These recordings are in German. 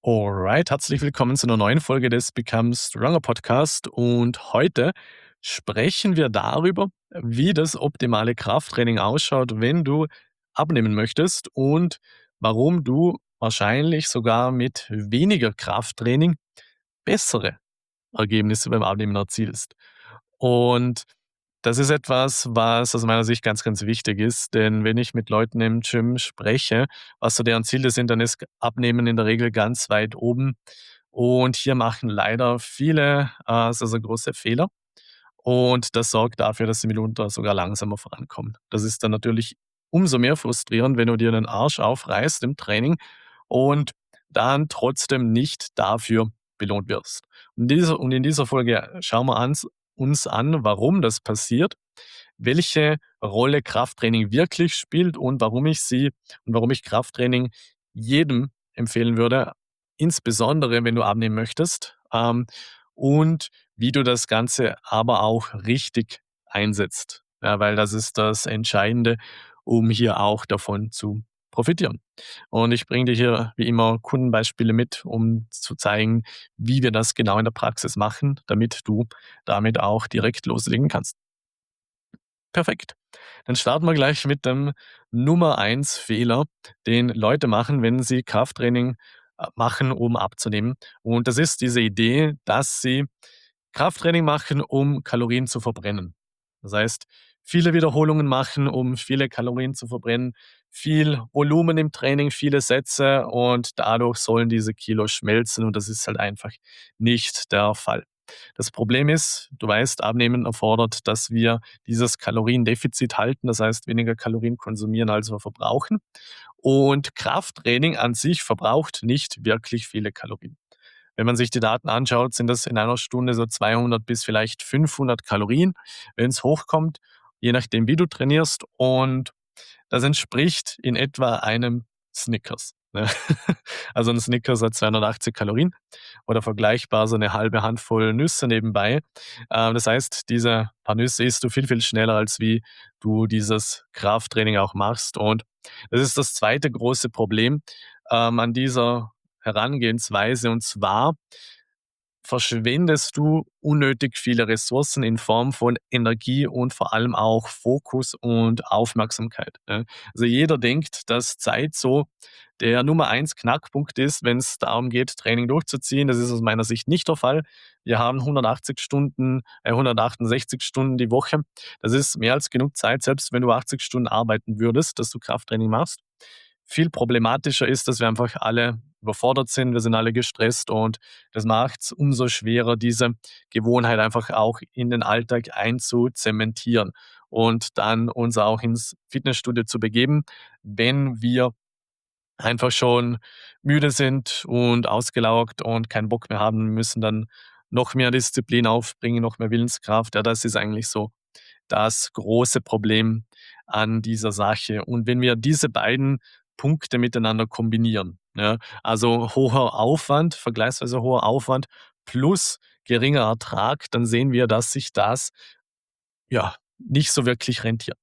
Alright, herzlich willkommen zu einer neuen Folge des Become Stronger Podcast. Und heute sprechen wir darüber, wie das optimale Krafttraining ausschaut, wenn du abnehmen möchtest und warum du wahrscheinlich sogar mit weniger Krafttraining bessere Ergebnisse beim Abnehmen erzielst. Und das ist etwas, was aus meiner Sicht ganz, ganz wichtig ist, denn wenn ich mit Leuten im Gym spreche, was so deren Ziele sind, dann ist Abnehmen in der Regel ganz weit oben. Und hier machen leider viele sehr, sehr große Fehler. Und das sorgt dafür, dass sie mitunter sogar langsamer vorankommen. Das ist dann natürlich umso mehr frustrierend, wenn du dir den Arsch aufreißt im Training und dann trotzdem nicht dafür belohnt wirst. Und in dieser Folge schauen wir uns an, warum das passiert, welche Rolle Krafttraining wirklich spielt und warum ich Krafttraining jedem empfehlen würde, insbesondere wenn du abnehmen möchtest, und wie du das Ganze aber auch richtig einsetzt. Ja, weil das ist das Entscheidende, um hier auch davon zu profitieren. Und ich bringe dir hier wie immer Kundenbeispiele mit, um zu zeigen, wie wir das genau in der Praxis machen, damit du damit auch direkt loslegen kannst. Perfekt. Dann starten wir gleich mit dem Nummer eins Fehler, den Leute machen, wenn sie Krafttraining machen, um abzunehmen. Und das ist diese Idee, dass sie Krafttraining machen, um Kalorien zu verbrennen. Das heißt, viele Wiederholungen machen, um viele Kalorien zu verbrennen, viel Volumen im Training, viele Sätze und dadurch sollen diese Kilos schmelzen und das ist halt einfach nicht der Fall. Das Problem ist, du weißt, Abnehmen erfordert, dass wir dieses Kaloriendefizit halten, das heißt weniger Kalorien konsumieren, als wir verbrauchen. Und Krafttraining an sich verbraucht nicht wirklich viele Kalorien. Wenn man sich die Daten anschaut, sind das in einer Stunde so 200 bis vielleicht 500 Kalorien, wenn es hochkommt, je nachdem, wie du trainierst. Und das entspricht in etwa einem Snickers. Ne? Also ein Snickers hat 280 Kalorien oder vergleichbar so eine halbe Handvoll Nüsse nebenbei. Das heißt, diese paar Nüsse isst du viel, viel schneller, als wie du dieses Krafttraining auch machst. Und das ist das zweite große Problem an dieser Herangehensweise. Und zwar verschwendest du unnötig viele Ressourcen in Form von Energie und vor allem auch Fokus und Aufmerksamkeit, ne? Also, jeder denkt, dass Zeit so der Nummer eins Knackpunkt ist, wenn es darum geht, Training durchzuziehen. Das ist aus meiner Sicht nicht der Fall. Wir haben 180 Stunden 168 Stunden die Woche. Das ist mehr als genug Zeit, selbst wenn du 80 Stunden arbeiten würdest, dass du Krafttraining machst. Viel problematischer ist, dass wir einfach alle überfordert sind, wir sind alle gestresst und das macht es umso schwerer, diese Gewohnheit einfach auch in den Alltag einzuzementieren und dann uns auch ins Fitnessstudio zu begeben, wenn wir einfach schon müde sind und ausgelaugt und keinen Bock mehr haben, müssen dann noch mehr Disziplin aufbringen, noch mehr Willenskraft. Ja, das ist eigentlich so das große Problem an dieser Sache. Und wenn wir diese beiden Punkte miteinander kombinieren, ja, also hoher Aufwand, vergleichsweise hoher Aufwand plus geringer Ertrag, dann sehen wir, dass sich das ja nicht so wirklich rentiert.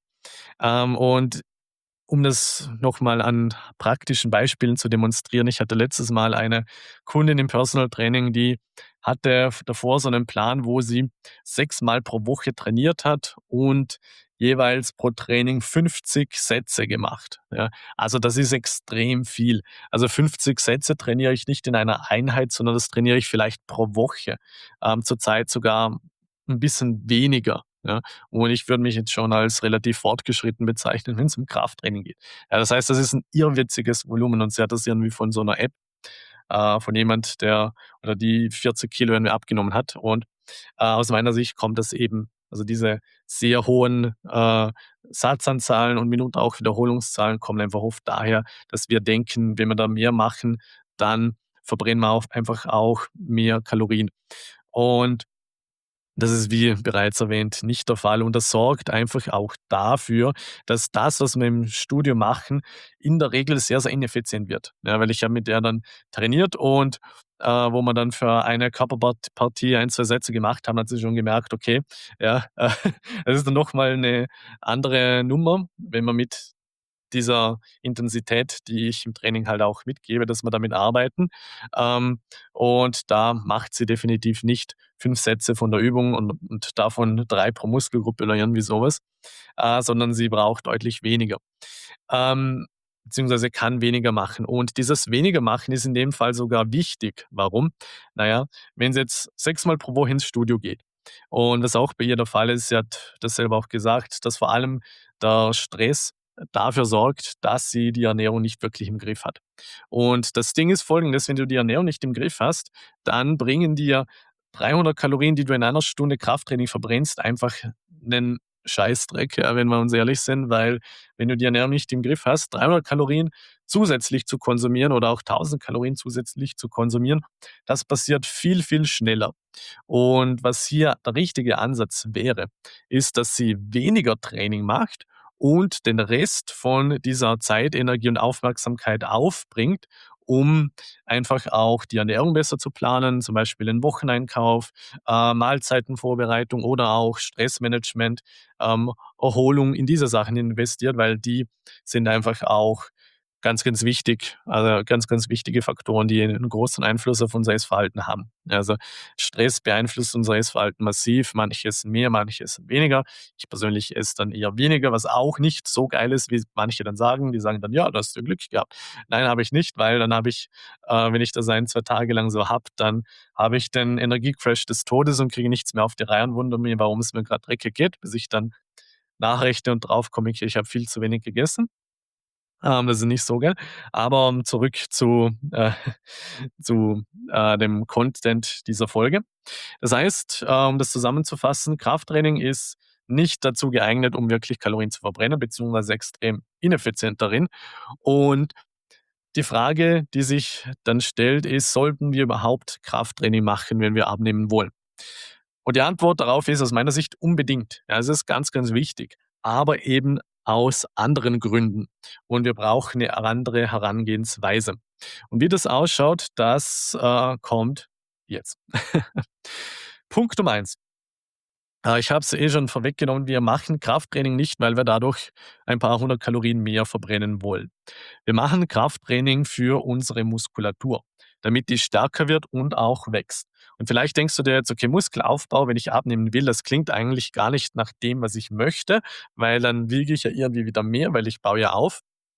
Und um das nochmal an praktischen Beispielen zu demonstrieren, ich hatte letztes Mal eine Kundin im Personal Training, die hatte davor so einen Plan, wo sie 6-mal pro Woche trainiert hat und jeweils pro Training 50 Sätze gemacht. Ja, also das ist extrem viel. Also 50 Sätze trainiere ich nicht in einer Einheit, sondern das trainiere ich vielleicht pro Woche. Zurzeit sogar ein bisschen weniger. Ja. Und ich würde mich jetzt schon als relativ fortgeschritten bezeichnen, wenn es um Krafttraining geht. Ja, das heißt, das ist ein irrwitziges Volumen und sie hat das irgendwie von so einer App, von jemand, der oder die 40 Kilo irgendwie abgenommen hat. Und, aus meiner Sicht kommt das eben also diese sehr hohen, Satzanzahlen und mitunter auch Wiederholungszahlen kommen einfach oft daher, dass wir denken, wenn wir da mehr machen, dann verbrennen wir auch einfach auch mehr Kalorien. Und das ist, wie bereits erwähnt, nicht der Fall und das sorgt einfach auch dafür, dass das, was wir im Studio machen, in der Regel sehr, sehr ineffizient wird. Ja, weil ich habe mit der dann trainiert und, wo wir dann für eine Körperpartie 1, 2 Sätze gemacht haben, hat sie schon gemerkt, okay, ja, das ist dann noch mal 'ne andere Nummer, wenn man mit dieser Intensität, die ich im Training halt auch mitgebe, dass wir damit arbeiten. Ähm, und da macht sie definitiv nicht 5 Sätze von der Übung und davon 3 pro Muskelgruppe oder irgendwie sowas, sondern sie braucht deutlich weniger. Ähm, beziehungsweise kann weniger machen. Und dieses weniger machen ist in dem Fall sogar wichtig. Warum? Na ja, wenn sie jetzt 6-mal pro Woche ins Studio geht und was auch bei ihr der Fall ist, sie hat das selber auch gesagt, dass vor allem der Stress dafür sorgt, dass sie die Ernährung nicht wirklich im Griff hat. Und das Ding ist Folgendes: Wenn du die Ernährung nicht im Griff hast, dann bringen dir 300 Kalorien, die du in einer Stunde Krafttraining verbrennst, einfach 'nen Scheißdreck, ja, wenn wir uns ehrlich sind, weil wenn du die Ernährung nicht im Griff hast, 300 Kalorien zusätzlich zu konsumieren oder auch 1.000 Kalorien zusätzlich zu konsumieren, das passiert viel, viel schneller. Und was hier der richtige Ansatz wäre, ist, dass sie weniger Training macht und den Rest von dieser Zeit, Energie und Aufmerksamkeit aufbringt, um einfach auch die Ernährung besser zu planen, zum Beispiel den Wocheneinkauf, Mahlzeitenvorbereitung oder auch Stressmanagement, Erholung in diese Sachen investiert, weil die sind einfach auch ganz, ganz wichtig, also ganz, ganz wichtige Faktoren, die einen großen Einfluss auf unser Essverhalten haben. Also, Stress beeinflusst unser Essverhalten massiv, manche essen mehr, manche essen weniger. Ich persönlich esse dann eher weniger, was auch nicht so geil ist, wie manche dann sagen. Die sagen dann: „Ja, da hast du Glück gehabt.“ Nein, habe ich nicht, weil dann habe ich wenn ich das 1, 2 Tage lang so habe, dann habe ich den Energiecrash des Todes und kriege nichts mehr auf die Reihe und wundere mich, warum es mir grad dreckig geht, bis ich dann nachrechne und draufkomme, ich habe viel zu wenig gegessen. Das ist nicht so geil. Aber zurück zu dem Content dieser Folge. Das heißt, um das zusammenzufassen, Krafttraining ist nicht dazu geeignet, um wirklich Kalorien zu verbrennen, beziehungsweise extrem ineffizient darin. Und die Frage, die sich dann stellt, ist: Sollten wir überhaupt Krafttraining machen, wenn wir abnehmen wollen? Und die Antwort darauf ist aus meiner Sicht unbedingt. Ja, es ist ganz, ganz wichtig, aber eben aus anderen Gründen. Und wir brauchen eine andere Herangehensweise. Und wie das ausschaut, das kommt jetzt. Punkt Nummer eins. Ich habe es schon vorweggenommen, wir machen Krafttraining nicht, weil wir dadurch ein paar hundert Kalorien mehr verbrennen wollen. Wir machen Krafttraining für unsere Muskulatur, damit die stärker wird und auch wächst. Und vielleicht denkst du dir jetzt: „Okay, Muskelaufbau, wenn ich abnehmen will, das klingt eigentlich gar nicht nach dem, was ich möchte, weil dann wiege ich ja irgendwie wieder mehr, weil ich baue ja auf.“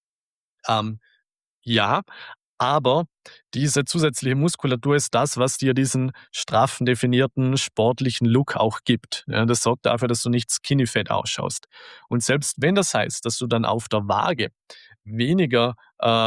Ähm, ja, aber diese zusätzliche Muskulatur ist das, was dir diesen straffen, definierten, sportlichen Look auch gibt. Ja, das sorgt dafür, dass du nicht skinny fat ausschaust. Und selbst wenn das heißt, dass du dann auf der Waage weniger,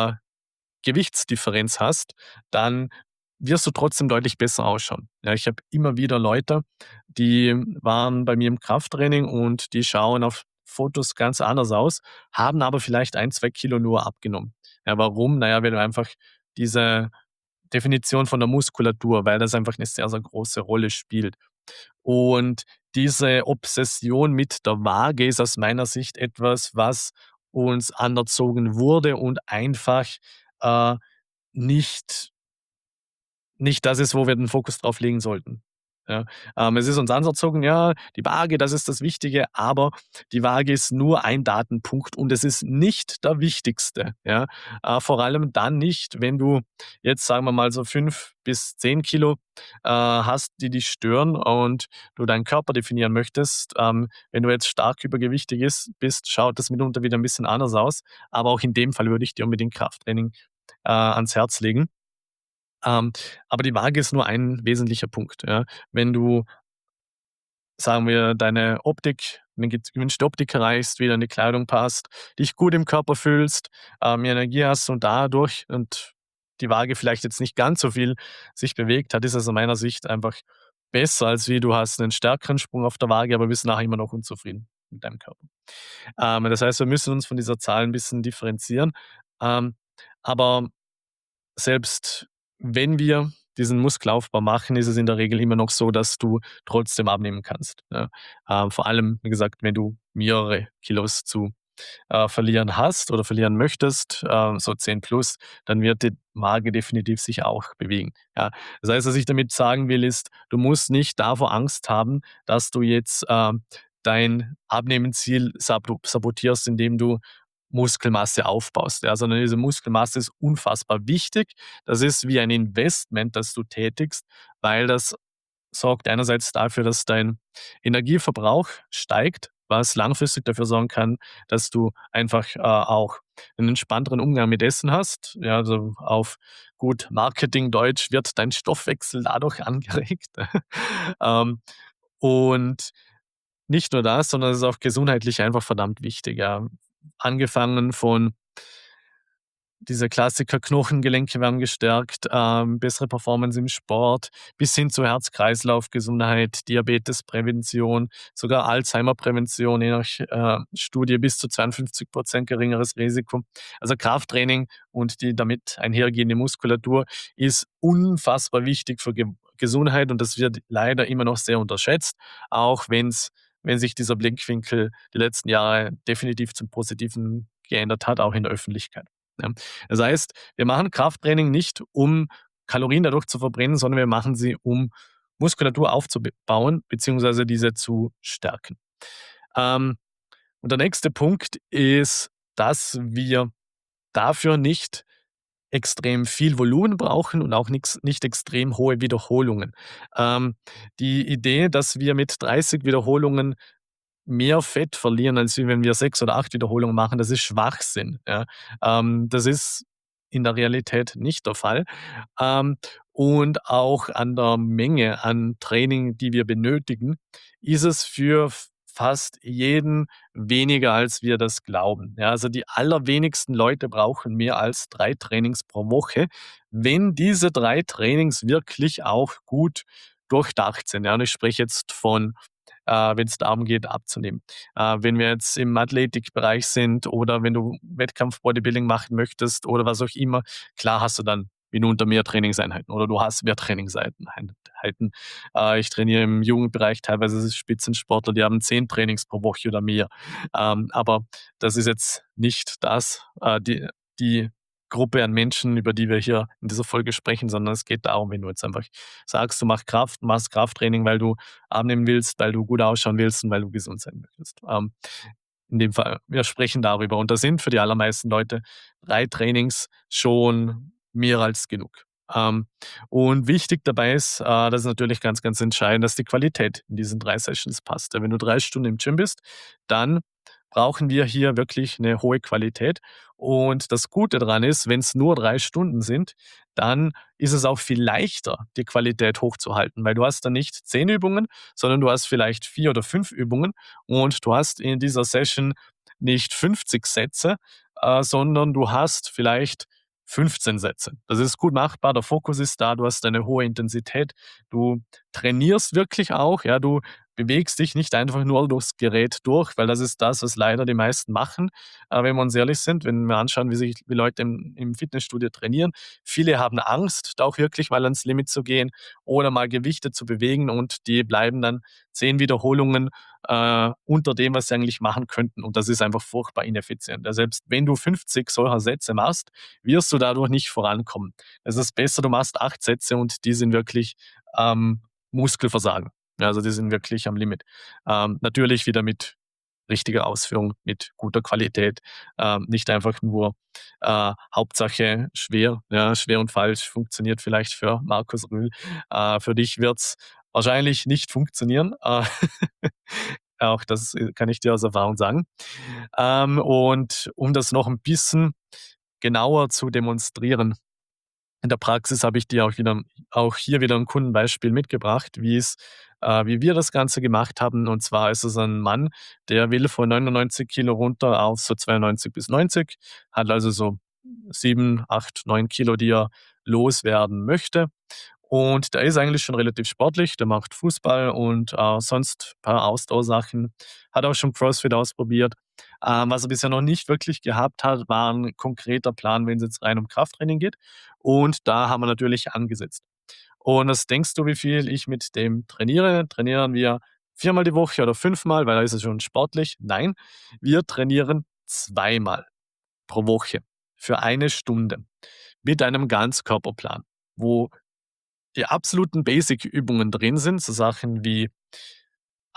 Gewichtsdifferenz hast, dann wirst du trotzdem deutlich besser ausschauen. Ja, ich habe immer wieder Leute, die waren bei mir im Krafttraining und die schauen auf Fotos ganz anders aus, haben aber vielleicht 1, 2 Kilo nur abgenommen. Ja, warum? Na ja, weil du einfach diese Definition von der Muskulatur, weil das einfach eine sehr, sehr große Rolle spielt. Und diese Obsession mit der Waage ist aus meiner Sicht etwas, was uns anerzogen wurde und einfach, äh, nicht nicht das ist, wo wir den Fokus drauf legen sollten. Ja, es ist uns anerzogen, ja, die Waage, das ist das Wichtige, aber die Waage ist nur ein Datenpunkt und es ist nicht der wichtigste, ja? Vor allem dann nicht, wenn du jetzt, sagen wir mal, so 5 bis 10 Kilo hast, die dich stören und du deinen Körper definieren möchtest. Wenn du jetzt stark übergewichtig bist, schaut das mitunter wieder ein bisschen anders aus, aber auch in dem Fall würde ich dir unbedingt Krafttraining, ans Herz legen. Ähm, aber die Waage ist nur ein wesentlicher Punkt, ja. Wenn du, sagen wir, deine Optik, eine gewünschte Optik erreichst, wieder in die Kleidung passt, dich gut im Körper fühlst, mehr Energie hast und dadurch und die Waage vielleicht jetzt nicht ganz so viel sich bewegt hat, ist es aus meiner Sicht einfach besser, als wie du hast einen stärkeren Sprung auf der Waage, aber bist nachher immer noch unzufrieden mit deinem Körper. Das heißt, wir müssen uns von dieser Zahl ein bisschen differenzieren. Ähm, aber selbst wenn wir diesen Muskelaufbau machen, ist es in der Regel immer noch so, dass du trotzdem abnehmen kannst, ja. Vor allem, wie gesagt, wenn du mehrere Kilos zu, verlieren hast oder verlieren möchtest, so 10 plus, dann wird die Waage definitiv sich auch bewegen, ja. Das heißt, was ich damit sagen will, ist, du musst nicht davor Angst haben, dass du jetzt, dein Abnehmenziel sabotierst, indem du Muskelmasse aufbaust, ja, sondern diese Muskelmasse ist unfassbar wichtig. Das ist wie ein Investment, das du tätigst, weil das sorgt einerseits dafür, dass dein Energieverbrauch steigt, was langfristig dafür sorgen kann, dass du einfach, auch einen entspannteren Umgang mit Essen hast. Ja, also auf gut Marketingdeutsch wird dein Stoffwechsel dadurch angeregt. Ähm, und nicht nur das, sondern es ist auch gesundheitlich einfach verdammt wichtig, ja. Angefangen von dieser Klassiker, Knochengelenke werden gestärkt, bessere Performance im Sport, bis hin zu Herz-Kreislauf-Gesundheit, Diabetesprävention, sogar Alzheimer-Prävention, je nach Studie bis zu 52% geringeres Risiko. Also Krafttraining und die damit einhergehende Muskulatur ist unfassbar wichtig für Gesundheit, und das wird leider immer noch sehr unterschätzt, auch wenn sich dieser Blickwinkel die letzten Jahre definitiv zum Positiven geändert hat, auch in der Öffentlichkeit. Ja. Das heißt, wir machen Krafttraining nicht, um Kalorien dadurch zu verbrennen, sondern wir machen sie, um Muskulatur aufzubauen beziehungsweise diese zu stärken. Ähm, und der nächste Punkt ist, dass wir dafür nicht extrem viel Volumen brauchen und auch nicht extrem hohe Wiederholungen. Ähm, die Idee, dass wir mit 30 Wiederholungen mehr Fett verlieren, als wie wenn wir 6 oder 8 Wiederholungen machen, das ist Schwachsinn, ja. Das ist in der Realität nicht der Fall. Ähm, und auch an der Menge an Training, die wir benötigen, ist es für fast jeden weniger, als wir das glauben. Ja, also die allerwenigsten Leute brauchen mehr als 3 Trainings pro Woche, wenn diese 3 Trainings wirklich auch gut durchdacht sind. Ja, und ich spreche jetzt von wenn es darum geht, abzunehmen. Wenn wir jetzt im Athletikbereich sind oder wenn du Wettkampf-Bodybuilding machen möchtest oder was auch immer, klar hast du dann mitunter mehr Trainingseinheiten oder du hast mehr Trainingseinheiten. Ich trainiere im Jugendbereich teilweise Spitzensportler, die haben 10 Trainings pro Woche oder mehr. Aber das ist jetzt nicht die Gruppe an Menschen, über die wir hier in dieser Folge sprechen, sondern es geht darum, wenn du jetzt einfach sagst, du machst Krafttraining, weil du abnehmen willst, weil du gut ausschauen willst und weil du gesund sein möchtest. In dem Fall, wir sprechen darüber, und da sind für die allermeisten Leute 3 Trainings schon mehr als genug. Und wichtig dabei ist, das ist natürlich ganz, ganz entscheidend, dass die Qualität in diesen 3 Sessions passt. Wenn du 3 Stunden im Gym bist, dann brauchen wir hier wirklich eine hohe Qualität. Und das Gute daran ist, wenn es nur 3 Stunden sind, dann ist es auch viel leichter, die Qualität hochzuhalten, weil du hast dann nicht 10 Übungen, sondern du hast vielleicht 4 oder 5 Übungen, und du hast in dieser Session nicht 50 Sätze, sondern du hast vielleicht 15 Sätze. Das ist gut machbar, der Fokus ist da, du hast eine hohe Intensität, du trainierst wirklich auch, ja, du bewegst dich nicht einfach nur durchs Gerät durch, weil das ist das, was leider die meisten machen, wenn wir uns ehrlich sind, wenn wir anschauen, wie Leute im Fitnessstudio trainieren. Viele haben Angst, da auch wirklich mal ans Limit zu gehen oder mal Gewichte zu bewegen, und die bleiben dann 10 Wiederholungen unter dem, was sie eigentlich machen könnten. Und das ist einfach furchtbar ineffizient. Ja, selbst wenn du 50 solcher Sätze machst, wirst du dadurch nicht vorankommen. Es ist besser, du machst 8 Sätze und die sind wirklich Muskelversagen. Ja, also die sind wirklich am Limit. Natürlich wieder mit richtiger Ausführung, mit guter Qualität, nicht einfach nur Hauptsache schwer. Ja, schwer und falsch funktioniert vielleicht für Markus Rühl. Für dich wird's wahrscheinlich nicht funktionieren. Auch das kann ich dir aus Erfahrung sagen. Und um das noch ein bisschen genauer zu demonstrieren, in der Praxis habe ich dir auch hier wieder ein Kundenbeispiel mitgebracht, wie wir das Ganze gemacht haben. Und zwar ist es ein Mann, der will von 99 Kilo runter auf so 92 bis 90, hat also so 7, 8, 9 Kilo, die er loswerden möchte. Und der ist eigentlich schon relativ sportlich, der macht Fußball und, sonst ein paar Ausdauersachen, hat auch schon CrossFit ausprobiert. Was er bisher noch nicht wirklich gehabt hat, war 'n konkreter Plan, wenn's jetzt rein um Krafttraining geht. Und da haben wir natürlich angesetzt. Und was denkst du, wie viel ich mit dem trainiere? Trainieren wir viermal die Woche oder fünfmal, weil da ist er schon sportlich? Nein, wir trainieren zweimal pro Woche für eine Stunde mit einem Ganzkörperplan, wo die absoluten Basic-Übungen drin sind, so Sachen wie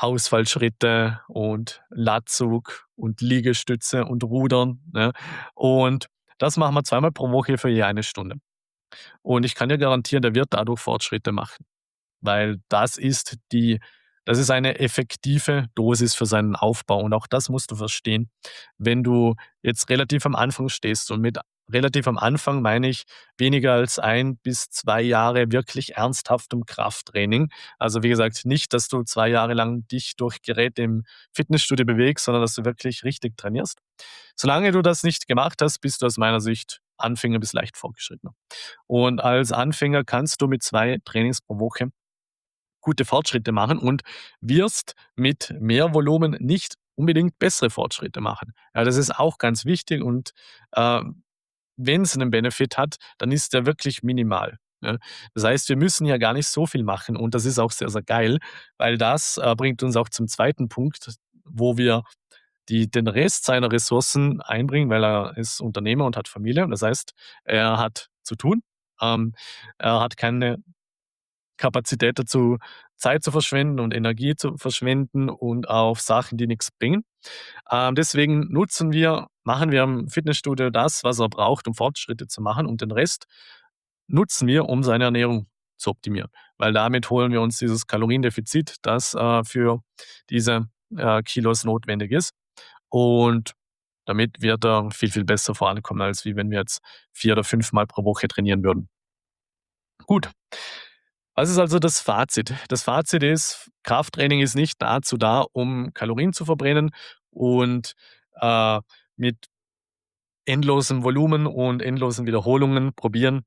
Ausfallschritte und Latzug und Liegestütze und Rudern, ne? Und das machen wir zweimal pro Woche für je 1 Stunde. Und ich kann dir garantieren, der wird dadurch Fortschritte machen. Weil das ist eine effektive Dosis für seinen Aufbau und auch das musst du verstehen. Wenn du jetzt relativ am Anfang stehst und mit relativ am Anfang meine ich weniger als 1 bis 2 Jahre wirklich ernsthaftem Krafttraining. Also, wie gesagt, nicht, dass du 2 Jahre lang dich durch Geräte im Fitnessstudio bewegst, sondern dass du wirklich richtig trainierst. Solange du das nicht gemacht hast, bist du aus meiner Sicht Anfänger bis leicht Fortgeschrittener. Und als Anfänger kannst du mit 2 Trainings pro Woche gute Fortschritte machen und wirst mit mehr Volumen nicht unbedingt bessere Fortschritte machen. Ja, das ist auch ganz wichtig und, äh, wenn es einen Benefit hat, dann ist der wirklich minimal, ne? Das heißt, wir müssen ja gar nicht so viel machen und das ist auch sehr, sehr geil, weil das, bringt uns auch zum zweiten Punkt, wo wir den Rest seiner Ressourcen einbringen, weil er ist Unternehmer und hat Familie. Das heißt, er hat zu tun. Er hat keine Kapazität dazu, Zeit zu verschwenden und Energie zu verschwenden und auf Sachen, die nichts bringen. Deswegen machen wir im Fitnessstudio das, was er braucht, um Fortschritte zu machen und den Rest nutzen wir, um seine Ernährung zu optimieren. Weil damit holen wir uns dieses Kaloriendefizit, das, für diese, Kilos notwendig ist. Und damit wird er viel, viel besser vorankommen, als wie wenn wir jetzt 4 oder 5 Mal pro Woche trainieren würden. Gut, was ist also das Fazit? Das Fazit ist, Krafttraining ist nicht dazu da, um Kalorien zu verbrennen und, mit endlosem Volumen und endlosen Wiederholungen probieren,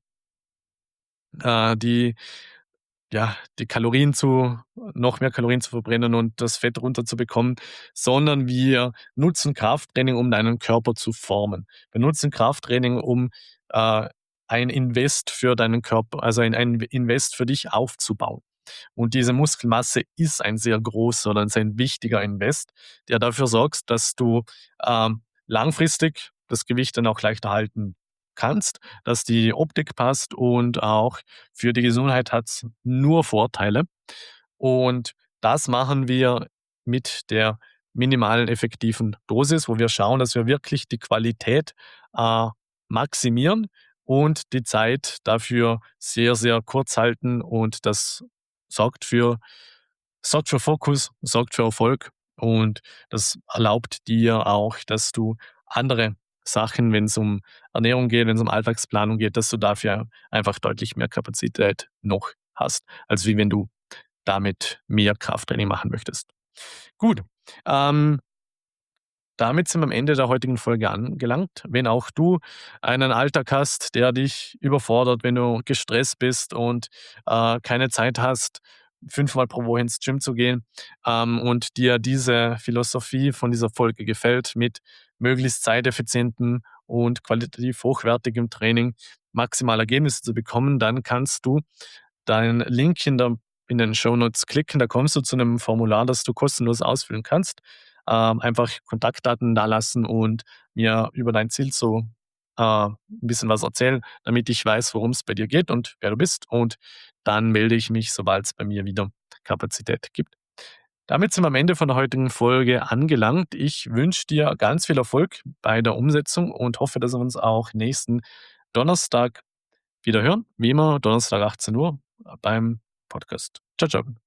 die die Kalorien zu noch mehr Kalorien zu verbrennen und das Fett runterzubekommen, sondern wir nutzen Krafttraining, um deinen Körper zu formen. Wir nutzen Krafttraining, um, ein Invest für deinen Körper also ein Invest für dich aufzubauen. Und diese Muskelmasse ist ein sehr großer oder ein sehr wichtiger Invest, der dafür sorgt, dass du, langfristig das Gewicht dann auch leichter halten kannst, dass die Optik passt und auch für die Gesundheit hat's nur Vorteile. Und das machen wir mit der minimalen effektiven Dosis, wo wir schauen, dass wir wirklich die Qualität, äh, maximieren und die Zeit dafür sehr, sehr kurz halten und das sorgt für sorgt für Fokus, sorgt für Erfolg und das erlaubt dir auch, dass du andere Sachen, wenn es um Ernährung geht, wenn es um Alltagsplanung geht, dass du dafür einfach deutlich mehr Kapazität noch hast, als wie wenn du damit mehr Krafttraining machen möchtest. Gut, ähm, damit sind wir am Ende der heutigen Folge angelangt. Wenn auch du einen Alltag hast, der dich überfordert, wenn du gestresst bist und, keine Zeit hast, 5-mal pro Woche ins Gym zu gehen, und dir diese Philosophie von dieser Folge gefällt, mit möglichst zeiteffizientem und qualitativ hochwertigem Training maximal Ergebnisse zu bekommen, dann kannst du deinen Link in den Shownotes klicken. Da kommst du zu einem Formular, das du kostenlos ausfüllen kannst. Einfach Kontaktdaten dalassen und mir über dein Ziel so, 'n bisschen was erzählen, damit ich weiß, worum es bei dir geht und wer du bist. Und dann melde ich mich, sobald es bei mir wieder Kapazität gibt. Damit sind wir am Ende von der heutigen Folge angelangt. Ich wünsche dir ganz viel Erfolg bei der Umsetzung und hoffe, dass wir uns auch nächsten Donnerstag wieder hören. Wie immer, Donnerstag 18 Uhr beim Podcast. Ciao, ciao.